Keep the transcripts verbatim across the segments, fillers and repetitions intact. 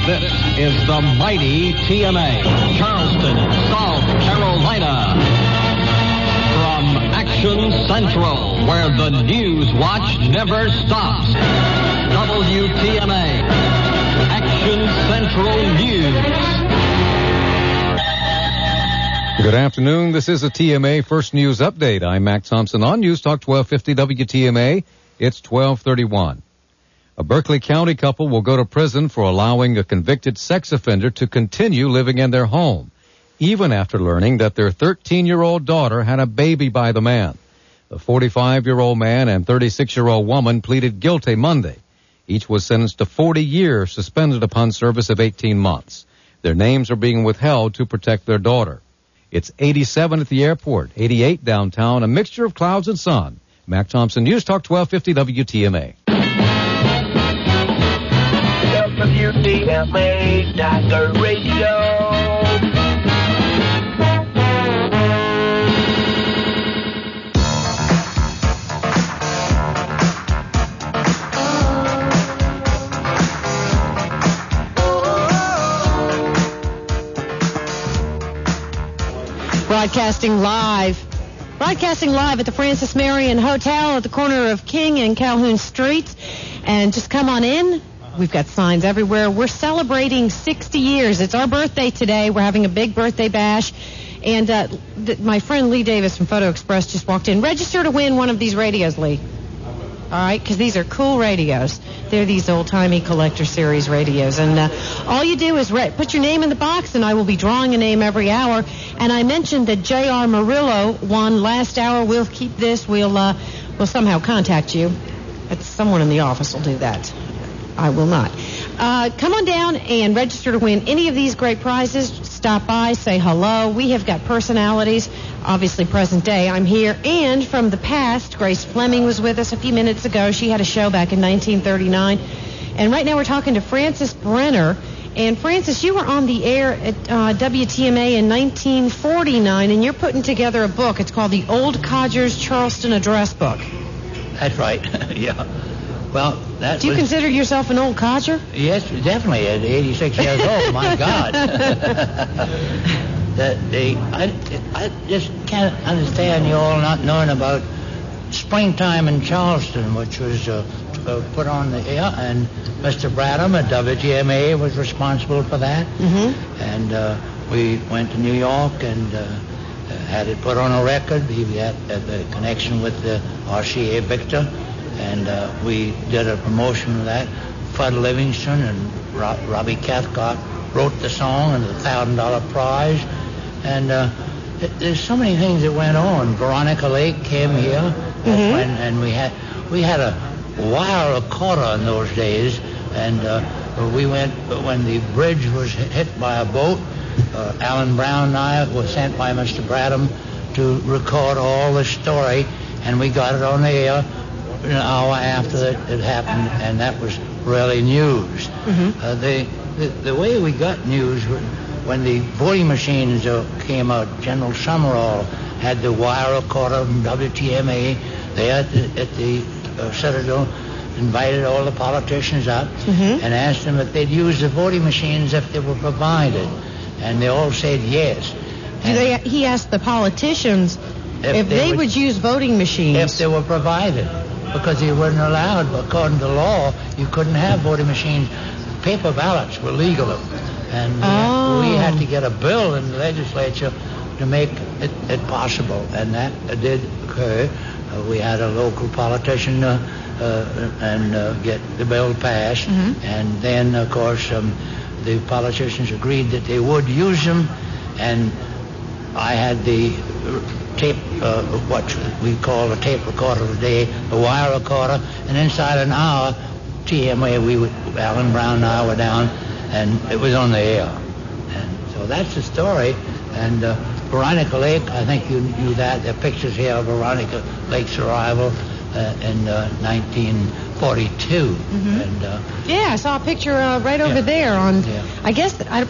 This is the mighty T M A, Charleston, South Carolina. From Action Central, where the news watch never stops. W T M A, Action Central News. Good afternoon. This is a T M A First News Update. I'm Mac Thompson on News Talk twelve fifty W T M A. It's twelve thirty-one. A Berkeley County couple will go to prison for allowing a convicted sex offender to continue living in their home, even after learning that their thirteen-year-old daughter had a baby by the man. The forty-five-year-old man and thirty-six-year-old woman pleaded guilty Monday. Each was sentenced to forty years, suspended upon service of eighteen months. Their names are being withheld to protect their daughter. It's eighty-seven at the airport, eighty-eight downtown, a mixture of clouds and sun. Mac Thompson, News Talk twelve fifty W T M A. W T M A Tiger Radio. Broadcasting live. Broadcasting live at the Francis Marion Hotel at the corner of King and Calhoun Streets. And just come on in. We've got signs everywhere. We're celebrating sixty years. It's our birthday today. We're having a big birthday bash. And uh, th- my friend Lee Davis from Photo Express just walked in. Register to win one of these radios, Lee. All right, because these are cool radios. They're these old-timey collector series radios. And uh, all you do is re- put your name in the box, and I will be drawing a name every hour. And I mentioned that J R. Murillo won last hour. We'll keep this. We'll, uh, we'll somehow contact you. It's someone in the office will do that. I will not. Uh, come on down and register to win any of these great prizes. Stop by, say hello. We have got personalities, obviously present day. I'm here. And from the past, Grace Fleming was with us a few minutes ago. She had a show back in nineteen thirty-nine. And right now we're talking to Francis Brenner. And Francis, you were on the air at uh, W T M A in nineteen forty-nine, and you're putting together a book. It's called the Old Codgers Charleston Address Book. That's right. Yeah. Well, that Do you was, consider yourself an old codger? Yes, definitely. At eighty-six years old, my God. that they, I, I just can't understand you all not knowing about Springtime in Charleston, which was uh, uh, put on the air, and Mister Bradham at W T M A was responsible for that. Mm-hmm. And uh, we went to New York and uh, had it put on a record. He had uh, the connection with the R C A Victor. And uh, we did a promotion of that. Fudd Livingston and Rob, Robbie Cathcart wrote the song and the thousand dollar prize. And uh, it, there's so many things that went on. Veronica Lake came here, Mm-hmm. when, and we had we had a wire recorder in those days. And uh, we went when the bridge was hit by a boat. Uh, Alan Brown and I were sent by Mister Bradham to record all the story, and we got it on the air an hour after it, it happened, and that was really news. Mm-hmm. Uh, the, the the way we got news when the voting machines uh, came out, General Summerall had the wire recorder from W T M A there at the, at the uh, Citadel, invited all the politicians up Mm-hmm. and asked them if they'd use the voting machines if they were provided, and they all said yes. Do And they, he asked the politicians if, if they, would, would use voting machines. if they were provided. Because they weren't allowed, according to law, you couldn't have voting machines. Paper ballots were legal, and we, Oh. had, we had to get a bill in the legislature to make it, it possible, and that uh, did occur. Uh, we had a local politician uh, uh, and uh, get the bill passed, Mhm. and then, of course, um, the politicians agreed that they would use them, and I had the tape, uh, what we call a tape recorder today, a wire recorder, and inside an hour, T M A, we would, Alan Brown and I were down, and it was on the air. And so that's the story. And uh, Veronica Lake, I think you knew that. There are pictures here of Veronica Lake's arrival uh, in uh, nineteen forty-two. Mhm. And uh, Yeah, I saw a picture uh, right over Yeah. there on, Yeah. I guess, I,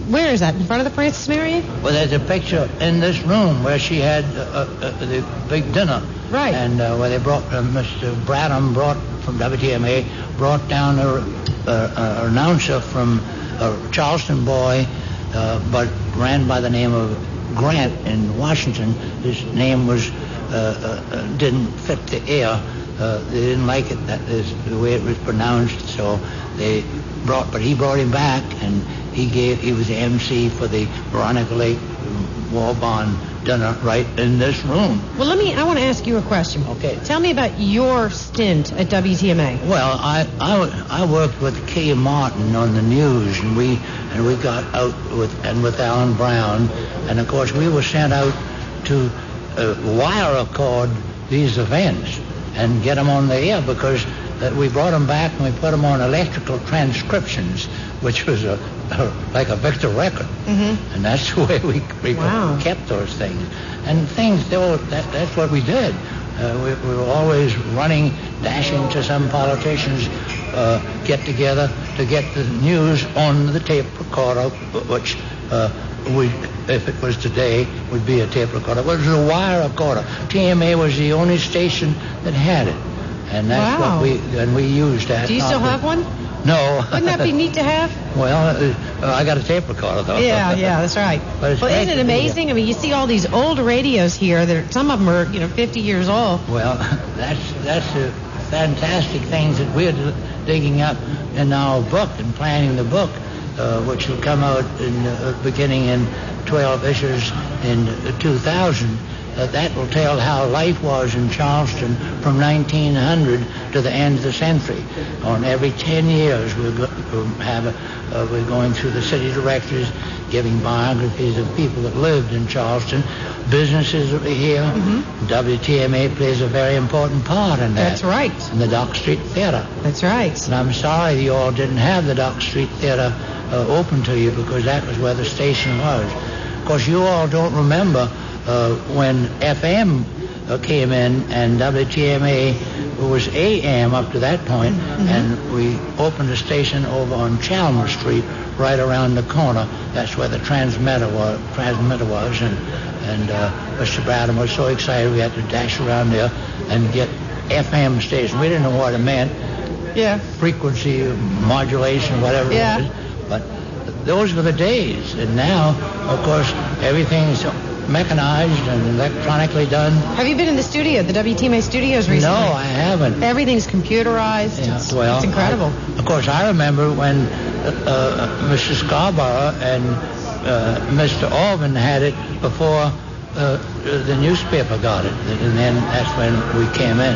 Where is that? In front of the Francis Marion? Well, there's a picture in this room where she had uh, uh, the big dinner. Right. And uh, where they brought, uh, Mister Bradham brought from W T M A, brought down a, uh, a announcer from a Charleston boy, uh, but ran by the name of Grant in Washington. His name was, uh, uh, didn't fit the air. Uh, they didn't like it, that is the way it was pronounced, so they brought, but he brought him back, and he gave, he was the M C for the Veronica Lake War Bond dinner right in this room. Well, let me, I want to ask you a question. Okay. Tell me about your stint at W T M A. Well, I, I, I worked with Kay Martin on the news, and we and we got out with and with Alan Brown, and of course we were sent out to uh, wire record these events and get them on the air, because uh, we brought them back and we put them on electrical transcriptions, which was a, a like a Victor record, Mm-hmm. and that's the way we, we Wow. kept those things. And things, they were, that, that's what we did. Uh, we, we were always running, dashing to some politicians' uh, get-together to get the news on the tape recorder, which uh, we, if it was today, would be a tape recorder. It was a wire recorder. T M A was the only station that had it, and that's Wow. what we and we used that. Do you still have one? No. Wouldn't that be neat to have? Well, uh, I got a tape recorder though. Yeah, yeah, that's right. But it's Well, great isn't it to be amazing? I mean, you see all these old radios here. That are, some of them are, you know, fifty years old. Well, that's that's the fantastic things that we're digging up in our book and planning the book, uh, which will come out in uh, beginning in twelve issues in two thousand. Uh, that will tell how life was in Charleston from nineteen hundred to the end of the century. On every ten years, we'll, go, we'll have a, uh, we're going through the city directories, giving biographies of people that lived in Charleston. Businesses are here. Mm-hmm. W T M A plays a very important part in that. That's right. In the Dock Street Theater. That's right. And I'm sorry you all didn't have the Dock Street Theater uh, open to you, because that was where the station was. Of course, you all don't remember uh, when F M uh, came in and W T M A was A M up to that point, Mm-hmm. and we opened a station over on Chalmers Street, right around the corner. That's where the transmitter was, transmitter was and, and uh, Mister Bradham was so excited we had to dash around there and get F M station. We didn't know what it meant. Yeah. Frequency modulation, whatever Yeah. it was. But those were the days. And now, of course, everything's mechanized and electronically done. Have you been in the studio, the W T M A studios recently? No, I haven't. Everything's computerized. Yeah, it's, well, it's incredible. I, of course, I remember when uh, uh, Mister Scarborough and uh, Mister Alvin had it before uh, the newspaper got it. And then that's when we came in.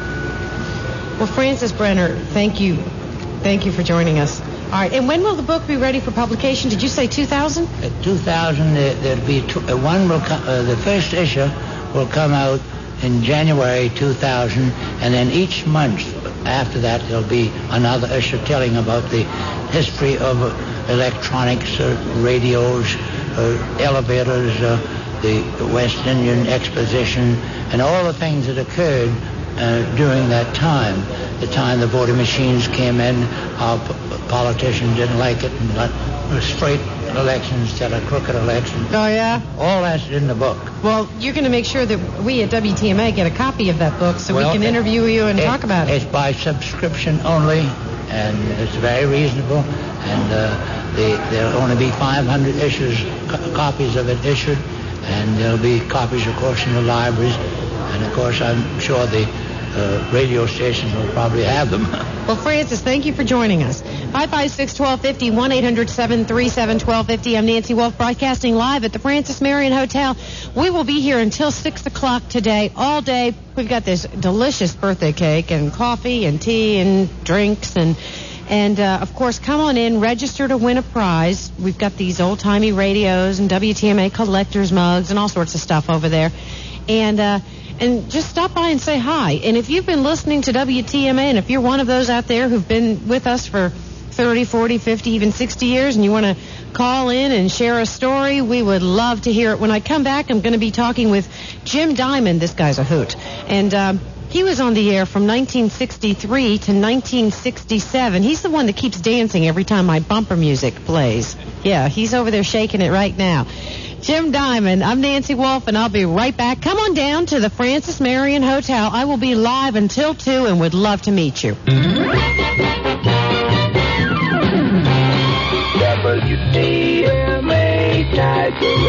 Well, Francis Brenner, thank you. Thank you for joining us. All right, and when will the book be ready for publication? Did you say two thousand? At two thousand, there, there'll be two, uh, one will co- uh, the first issue will come out in January two thousand, and then each month after that there'll be another issue telling about the history of uh, electronics, uh, radios, uh, elevators, uh, the West Indian Exposition, and all the things that occurred uh, during that time. The time the voting machines came in, our p- politicians didn't like it and got straight elections instead of crooked elections. Oh, yeah? All that's in the book. Well, you're going to make sure that we at W T M A get a copy of that book so Well, we can it- interview you and it- talk about it. It's by subscription only, and it's very reasonable, and uh, they, there'll only be five hundred issues, co- copies of it issued, and there'll be copies, of course, in the libraries, and, of course, I'm sure the uh, radio stations will probably have them. Well, Francis, thank you for joining us. five five six, one two five zero, one eight hundred, seven three seven, one two five zero. I'm Nancy Wolf, broadcasting live at the Francis Marion Hotel. We will be here until six o'clock today, all day. We've got this delicious birthday cake and coffee and tea and drinks and... And, uh, of course, come on in, register to win a prize. We've got these old-timey radios and W T M A collector's mugs and all sorts of stuff over there. And uh, and just stop by and say hi. And if you've been listening to W T M A, and if you're one of those out there who've been with us for thirty, forty, fifty, even sixty years, and you want to call in and share a story, we would love to hear it. When I come back, I'm going to be talking with Jim Diamond. This guy's a hoot. And... Um, He was on the air from nineteen sixty-three to nineteen sixty-seven. He's the one that keeps dancing every time my bumper music plays. Yeah, he's over there shaking it right now. Jim Diamond, I'm Nancy Wolf, and I'll be right back. Come on down to the Francis Marion Hotel. I will be live until two and would love to meet you. W T M A Tiger